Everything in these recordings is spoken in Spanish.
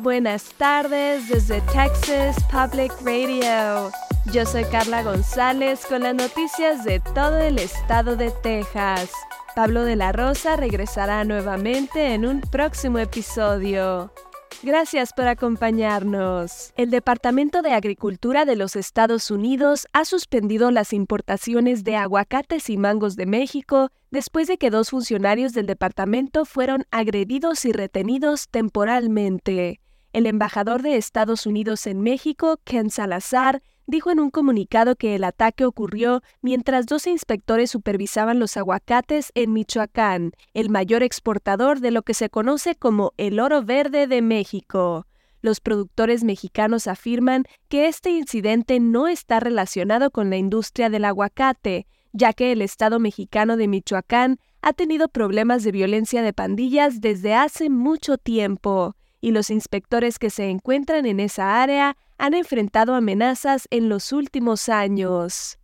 Buenas tardes desde Texas Public Radio. Yo soy Carla González con las noticias de todo el estado de Texas. Pablo de la Rosa regresará nuevamente en un próximo episodio. Gracias por acompañarnos. El Departamento de Agricultura de los Estados Unidos ha suspendido las importaciones de aguacates y mangos de México después de que 2 funcionarios del departamento fueron agredidos y retenidos temporalmente. El embajador de Estados Unidos en México, Ken Salazar, dijo en un comunicado que el ataque ocurrió mientras 2 inspectores supervisaban los aguacates en Michoacán, el mayor exportador de lo que se conoce como el oro verde de México. Los productores mexicanos afirman que este incidente no está relacionado con la industria del aguacate, ya que el estado mexicano de Michoacán ha tenido problemas de violencia de pandillas desde hace mucho tiempo, y los inspectores que se encuentran en esa área han enfrentado amenazas en los últimos años.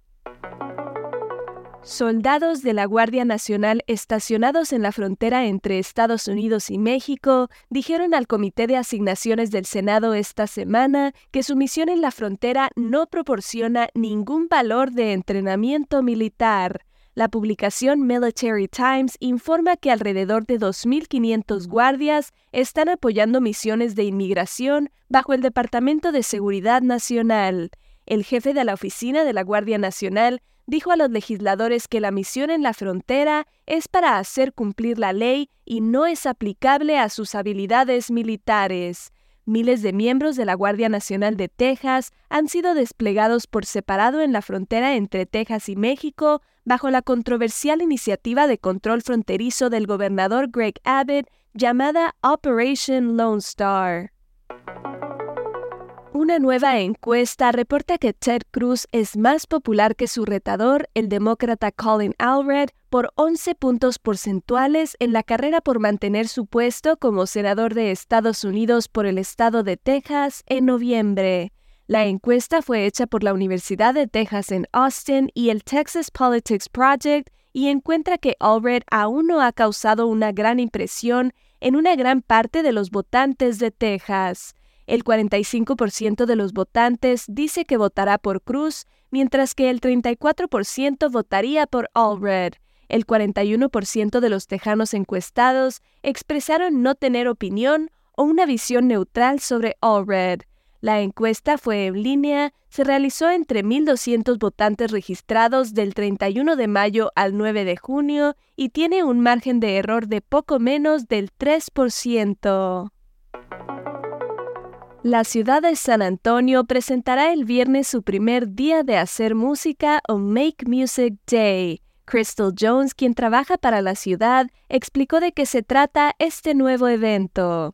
Soldados de la Guardia Nacional estacionados en la frontera entre Estados Unidos y México dijeron al Comité de Asignaciones del Senado esta semana que su misión en la frontera no proporciona ningún valor de entrenamiento militar. La publicación Military Times informa que alrededor de 2.500 guardias están apoyando misiones de inmigración bajo el Departamento de Seguridad Nacional. El jefe de la oficina de la Guardia Nacional dijo a los legisladores que la misión en la frontera es para hacer cumplir la ley y no es aplicable a sus habilidades militares. Miles de miembros de la Guardia Nacional de Texas han sido desplegados por separado en la frontera entre Texas y México bajo la controversial iniciativa de control fronterizo del gobernador Greg Abbott llamada Operation Lone Star. Una nueva encuesta reporta que Ted Cruz es más popular que su retador, el demócrata Colin Allred, por 11 puntos porcentuales en la carrera por mantener su puesto como senador de Estados Unidos por el estado de Texas en noviembre. La encuesta fue hecha por la Universidad de Texas en Austin y el Texas Politics Project y encuentra que Allred aún no ha causado una gran impresión en una gran parte de los votantes de Texas. El 45% de los votantes dice que votará por Cruz, mientras que el 34% votaría por Allred. El 41% de los tejanos encuestados expresaron no tener opinión o una visión neutral sobre Allred. La encuesta fue en línea, se realizó entre 1.200 votantes registrados del 31 de mayo al 9 de junio y tiene un margen de error de poco menos del 3%. La ciudad de San Antonio presentará el viernes su primer día de hacer música o Make Music Day. Crystal Jones, quien trabaja para la ciudad, explicó de qué se trata este nuevo evento.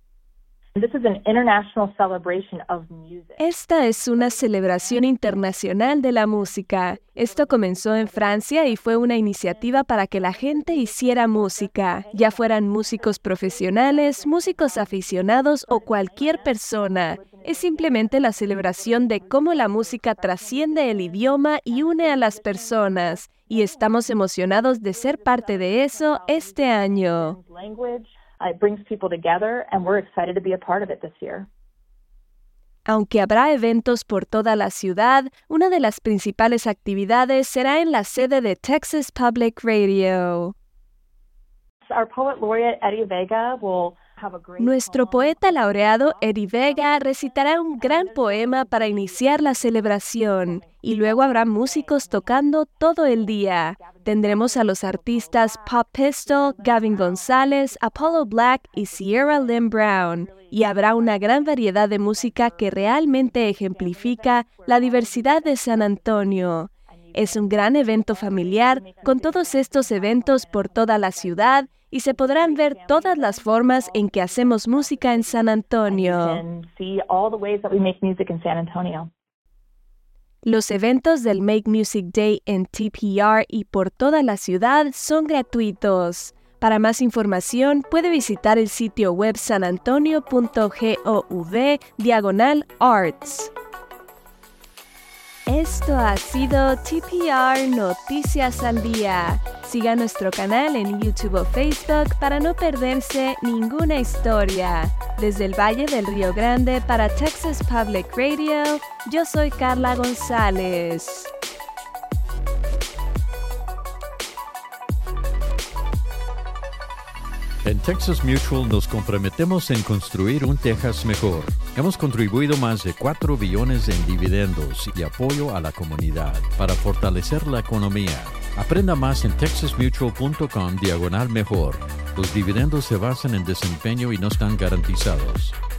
Esta es una celebración internacional de la música. Esto comenzó en Francia y fue una iniciativa para que la gente hiciera música, ya fueran músicos profesionales, músicos aficionados o cualquier persona. Es simplemente la celebración de cómo la música trasciende el idioma y une a las personas, y estamos emocionados de ser parte de eso este año. It brings people together, and we're excited to be a part of it this year. Aunque habrá eventos por toda la ciudad, una de las principales actividades será en la sede de Texas Public Radio. Our poet laureate Eddie Vega will have a great Nuestro poeta laureado Eddie Vega recitará un gran poema para iniciar la celebración, y luego habrá músicos tocando todo el día. Tendremos a los artistas Pop Pistol, Gavin González, Apollo Black y Sierra Lynn Brown, y habrá una gran variedad de música que realmente ejemplifica la diversidad de San Antonio. Es un gran evento familiar con todos estos eventos por toda la ciudad y se podrán ver todas las formas en que hacemos música en San Antonio. Los eventos del Make Music Day en TPR y por toda la ciudad son gratuitos. Para más información, puede visitar el sitio web sanantonio.gov/arts. Esto ha sido TPR Noticias al Día. Siga nuestro canal en YouTube o Facebook para no perderse ninguna historia. Desde el Valle del Río Grande para Texas Public Radio, yo soy Carla González. En Texas Mutual nos comprometemos en construir un Texas mejor. Hemos contribuido más de $4 billones en dividendos y apoyo a la comunidad para fortalecer la economía. Aprenda más en texasmutual.com/mejor. Los dividendos se basan en desempeño y no están garantizados.